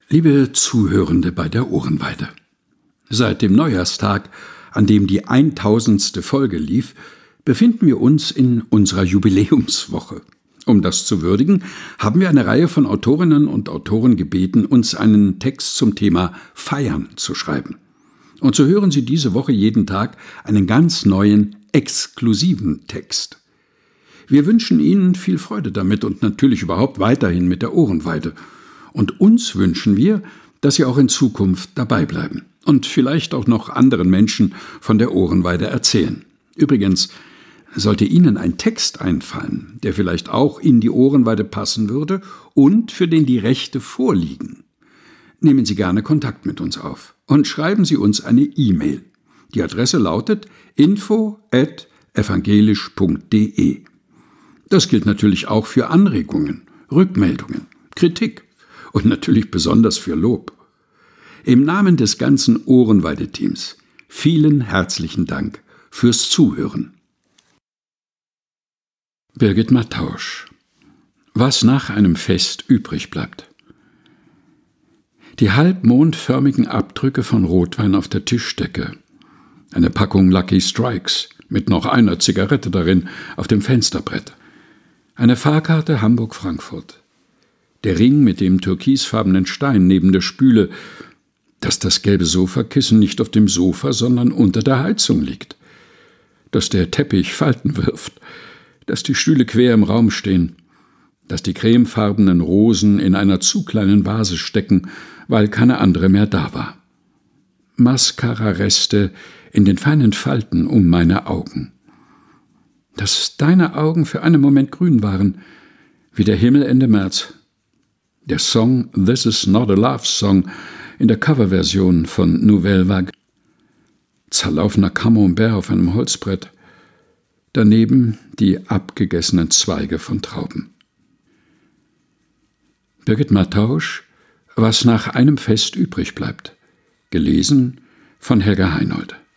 Liebe Zuhörende bei der Ohrenweide, seit dem Neujahrstag, an dem die 1000. Folge lief, befinden wir uns in unserer Jubiläumswoche. Um das zu würdigen, haben wir eine Reihe von Autorinnen und Autoren gebeten, uns einen Text zum Thema Feiern zu schreiben. Und so hören Sie diese Woche jeden Tag einen ganz neuen, exklusiven Text. Wir wünschen Ihnen viel Freude damit und natürlich überhaupt weiterhin mit der Ohrenweide. Und uns wünschen wir, dass Sie auch in Zukunft dabei bleiben und vielleicht auch noch anderen Menschen von der Ohrenweide erzählen. Übrigens, sollte Ihnen ein Text einfallen, der vielleicht auch in die Ohrenweide passen würde und für den die Rechte vorliegen, nehmen Sie gerne Kontakt mit uns auf und schreiben Sie uns eine E-Mail. Die Adresse lautet info@evangelisch.de. Das gilt natürlich auch für Anregungen, Rückmeldungen, Kritik und natürlich besonders für Lob. Im Namen des ganzen Ohrenweide-Teams vielen herzlichen Dank fürs Zuhören. Birgit Mattausch. Was nach einem Fest übrig bleibt. Die halbmondförmigen Abdrücke von Rotwein auf der Tischdecke, eine Packung Lucky Strikes mit noch einer Zigarette darin auf dem Fensterbrett, eine Fahrkarte Hamburg-Frankfurt, der Ring mit dem türkisfarbenen Stein neben der Spüle, dass das gelbe Sofakissen nicht auf dem Sofa, sondern unter der Heizung liegt, dass der Teppich Falten wirft, dass die Stühle quer im Raum stehen, dass die cremefarbenen Rosen in einer zu kleinen Vase stecken, weil keine andere mehr da war. Mascara-Reste in den feinen Falten um meine Augen. Dass deine Augen für einen Moment grün waren, wie der Himmel Ende März. Der Song This Is Not a Love Song in der Coverversion von Nouvelle Vague. Zerlaufener Camembert auf einem Holzbrett. Daneben die abgegessenen Zweige von Trauben. Birgit Mattausch, Was nach einem Fest übrig bleibt. Gelesen von Helga Heinold.